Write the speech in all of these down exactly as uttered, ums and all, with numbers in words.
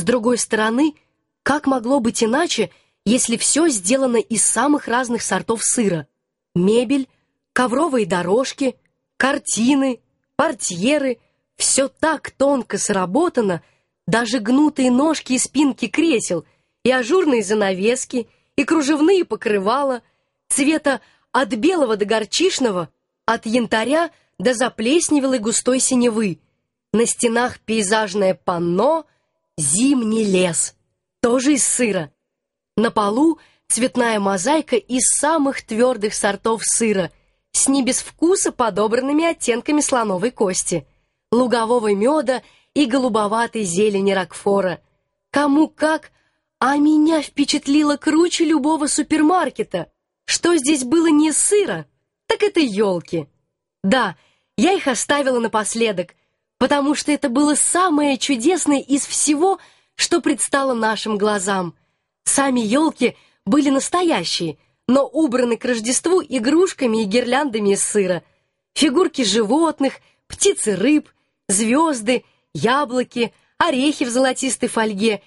другой стороны, как могло быть иначе, если все сделано из самых разных сортов сыра? Мебель, ковровые дорожки, картины, портьеры — все так тонко сработано, даже гнутые ножки и спинки кресел, и ажурные занавески, и кружевные покрывала, цвета от белого до горчичного, от янтаря до заплесневелой густой синевы. На стенах пейзажное панно «Зимний лес», тоже из сыра. На полу цветная мозаика из самых твердых сортов сыра, с не без вкуса подобранными оттенками слоновой кости, лугового меда и голубоватой зелени рокфора. Кому как, а меня впечатлило круче любого супермаркета. Что здесь было не сыра, так это елки. Да, я их оставила напоследок, потому что это было самое чудесное из всего, что предстало нашим глазам. Сами елки были настоящие, но убраны к Рождеству игрушками и гирляндами из сыра. Фигурки животных, птиц и рыб, звезды, яблоки, орехи в золотистой фольге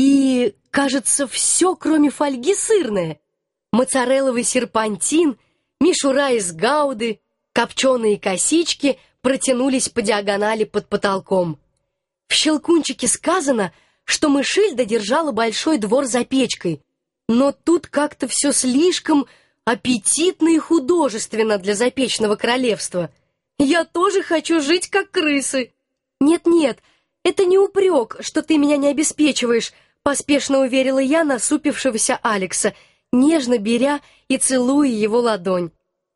и, кажется, все, кроме фольги, сырное. Моцарелловый серпантин, мишура из гауды, копченые косички протянулись по диагонали под потолком. В «Щелкунчике» сказано, что Мышильда держала большой двор за печкой, но тут как-то все слишком аппетитно и художественно для запечного королевства. Я тоже хочу жить, как крысы. Нет-нет, это не упрек, что ты меня не обеспечиваешь, поспешно уверила я насупившегося Алекса, нежно беря и целуя его ладонь.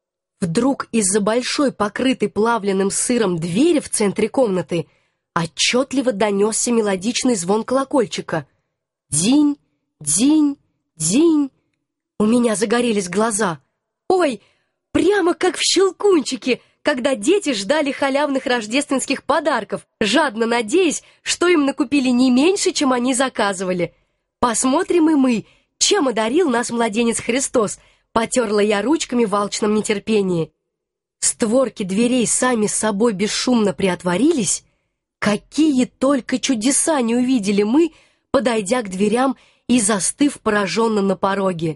Вдруг из-за большой, покрытой плавленным сыром двери в центре комнаты отчетливо донесся мелодичный звон колокольчика. Динь, динь, динь. У меня загорелись глаза. Ой, прямо как в «Щелкунчике», когда дети ждали халявных рождественских подарков, жадно надеясь, что им накупили не меньше, чем они заказывали. Посмотрим и мы, чем одарил нас младенец Христос, потерла я ручками в алчном нетерпении. Створки дверей сами с собой бесшумно приотворились. Какие только чудеса не увидели мы, подойдя к дверям и застыв пораженно на пороге.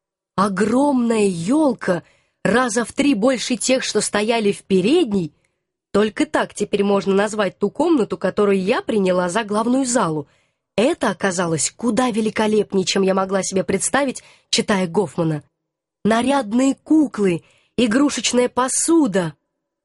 Огромная елка, раза в три больше тех, что стояли в передней, только так теперь можно назвать ту комнату, которую я приняла за главную залу. Это оказалось куда великолепнее, чем я могла себе представить, читая Гофмана. Нарядные куклы, игрушечная посуда.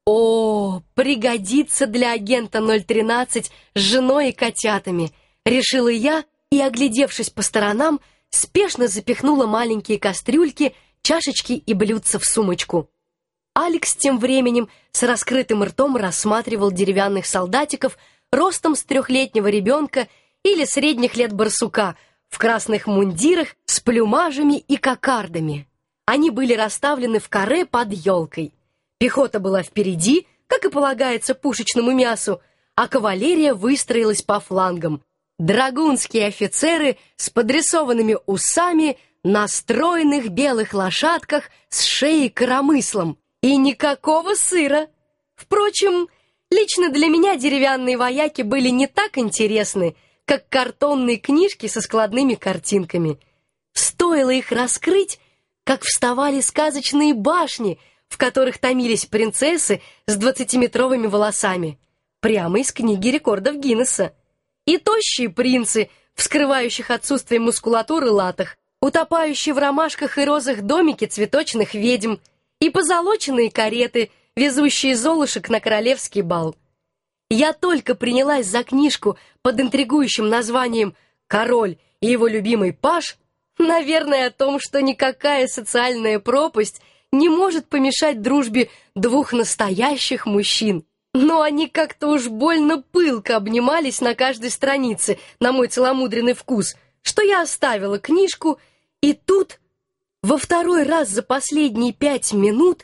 О, пригодится для агента ноль тринадцать с женой и котятами, решила я и, оглядевшись по сторонам, спешно запихнула маленькие кастрюльки, чашечки и блюдца в сумочку. Алекс тем временем с раскрытым ртом рассматривал деревянных солдатиков ростом с трехлетнего ребенка или средних лет барсука в красных мундирах с плюмажами и кокардами. Они были расставлены в каре под елкой. Пехота была впереди, как и полагается пушечному мясу, а кавалерия выстроилась по флангам. Драгунские офицеры с подрисованными усами на стройных белых лошадках с шеей коромыслом. И никакого сыра. Впрочем, лично для меня деревянные вояки были не так интересны, как картонные книжки со складными картинками. Стоило их раскрыть, как вставали сказочные башни, в которых томились принцессы с двадцатиметровыми волосами, прямо из книги рекордов Гиннесса, и тощие принцы в скрывающих отсутствие мускулатуры латах, утопающие в ромашках и розах домики цветочных ведьм, и позолоченные кареты, везущие золушек на королевский бал. Я только принялась за книжку под интригующим названием «Король и его любимый паж», наверное, о том, что никакая социальная пропасть не может помешать дружбе двух настоящих мужчин. Но они как-то уж больно пылко обнимались на каждой странице, на мой целомудренный вкус, что я оставила книжку, и тут, во второй раз за последние пять минут,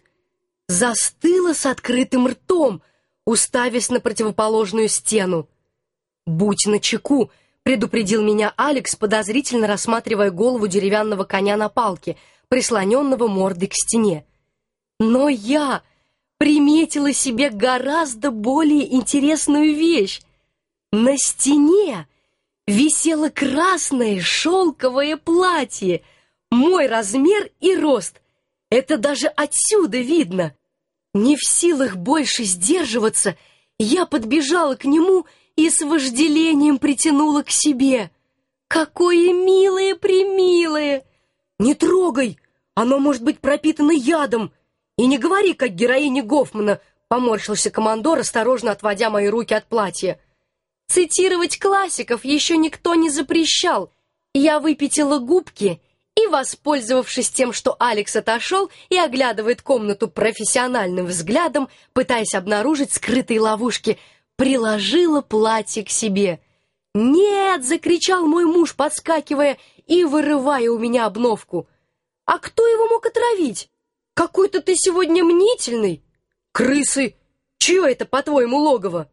застыла с открытым ртом, уставясь на противоположную стену. «Будь начеку», — предупредил меня Алекс, подозрительно рассматривая голову деревянного коня на палке, прислоненного мордой к стене. Но я приметила себе гораздо более интересную вещь. На стене висело красное шелковое платье, мой размер и рост. Это даже отсюда видно. Не в силах больше сдерживаться, я подбежала к нему и с вожделением притянула к себе. Какое милое-примилое! Не трогай, оно может быть пропитано ядом. И не говори, как героиня Гофмана, поморщился командор, осторожно отводя мои руки от платья. Цитировать классиков еще никто не запрещал. Я выпятила губки и, воспользовавшись тем, что Алекс отошел и оглядывает комнату профессиональным взглядом, пытаясь обнаружить скрытые ловушки, приложила платье к себе. «Нет!» — закричал мой муж, подскакивая и вырывая у меня обновку. «А кто его мог отравить? Какой-то ты сегодня мнительный!» «Крысы! Чье это, по-твоему, логово?»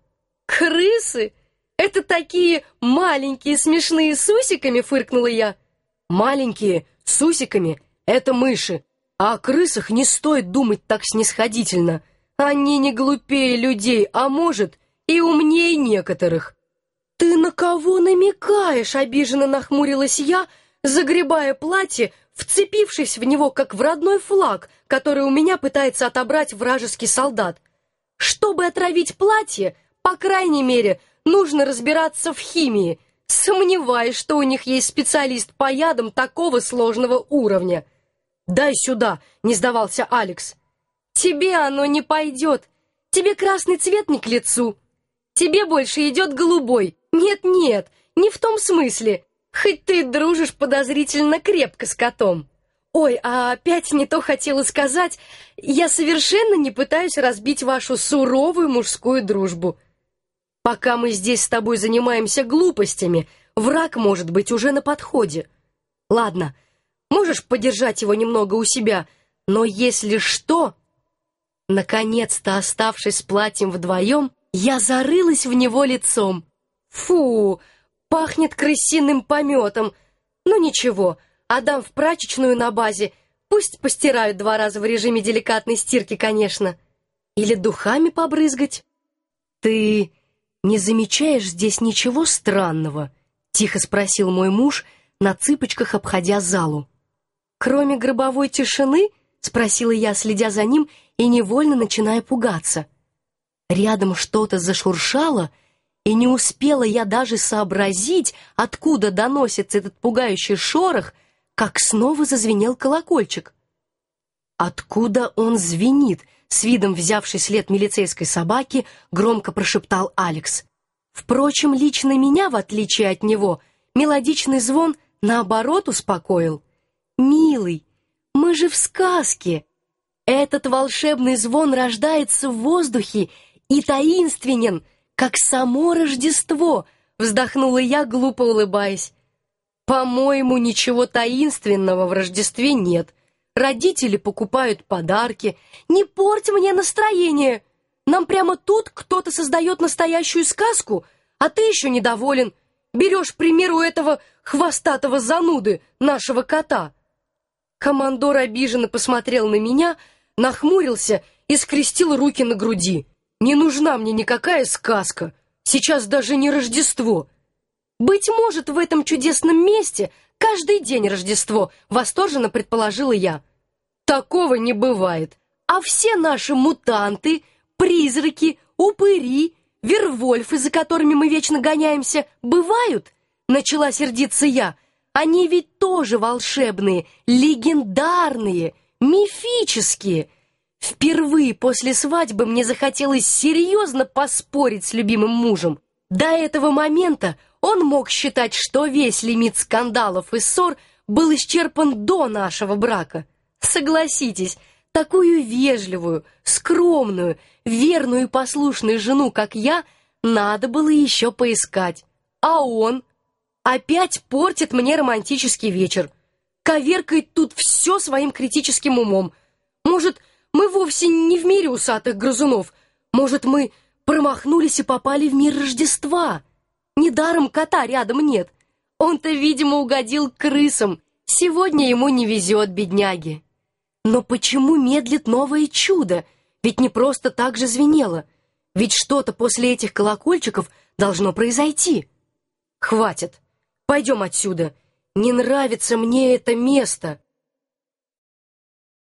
«Крысы? Это такие маленькие смешные с усиками!» — фыркнула я. «Маленькие с усиками — это мыши, а о крысах не стоит думать так снисходительно. Они не глупее людей, а может, и умнее некоторых». «Ты на кого намекаешь?» — обиженно нахмурилась я, загребая платье, вцепившись в него, как в родной флаг, который у меня пытается отобрать вражеский солдат. Чтобы отравить платье, по крайней мере, нужно разбираться в химии. Сомневаюсь, что у них есть специалист по ядам такого сложного уровня. «Дай сюда!» — не сдавался Алекс. «Тебе оно не пойдет. Тебе красный цвет не к лицу. Тебе больше идет голубой. Нет-нет, не в том смысле. Хоть ты дружишь подозрительно крепко с котом. Ой, а опять не то хотела сказать. Я совершенно не пытаюсь разбить вашу суровую мужскую дружбу. Пока мы здесь с тобой занимаемся глупостями, враг может быть уже на подходе. Ладно, можешь подержать его немного у себя, но если что...» Наконец-то, оставшись с платьем вдвоем, я зарылась в него лицом. Фу, пахнет крысиным пометом. Ну ничего, отдам в прачечную на базе. Пусть постирают два раза в режиме деликатной стирки, конечно. Или духами побрызгать. «Ты не замечаешь здесь ничего странного?» — тихо спросил мой муж, на цыпочках обходя залу. «Кроме гробовой тишины?» — спросила я, следя за ним и невольно начиная пугаться. Рядом что-то зашуршало, и не успела я даже сообразить, откуда доносится этот пугающий шорох, как снова зазвенел колокольчик. «Откуда он звенит?» — с видом взявший след милицейской собаки, громко прошептал Алекс. Впрочем, лично меня, в отличие от него, мелодичный звон, наоборот, успокоил. «Милый, мы же в сказке. Этот волшебный звон рождается в воздухе и таинственен, как само Рождество», — вздохнула я, глупо улыбаясь. «По-моему, ничего таинственного в Рождестве нет. Родители покупают подарки. Не порть мне настроение. Нам прямо тут кто-то создает настоящую сказку, а ты еще недоволен. Берешь пример у этого хвостатого зануды, нашего кота». Командор обиженно посмотрел на меня, нахмурился и скрестил руки на груди. «Не нужна мне никакая сказка. Сейчас даже не Рождество». «Быть может, в этом чудесном месте каждый день Рождество», — восторженно предположила я. «Такого не бывает. А все наши мутанты, призраки, упыри, вервольфы, за которыми мы вечно гоняемся, бывают?» — начала сердиться я. «Они ведь тоже волшебные, легендарные, мифические». Впервые после свадьбы мне захотелось серьезно поспорить с любимым мужем. До этого момента он мог считать, что весь лимит скандалов и ссор был исчерпан до нашего брака. Согласитесь, такую вежливую, скромную, верную и послушную жену, как я, надо было еще поискать. А он опять портит мне романтический вечер. Коверкает тут все своим критическим умом. Может, мы вовсе не в мире усатых грызунов. Может, мы промахнулись и попали в мир Рождества. Недаром кота рядом нет. Он-то, видимо, угодил крысам. Сегодня ему не везет, бедняге. Но почему медлит новое чудо? Ведь не просто так же звенело. Ведь что-то после этих колокольчиков должно произойти. Хватит. Пойдем отсюда. Не нравится мне это место.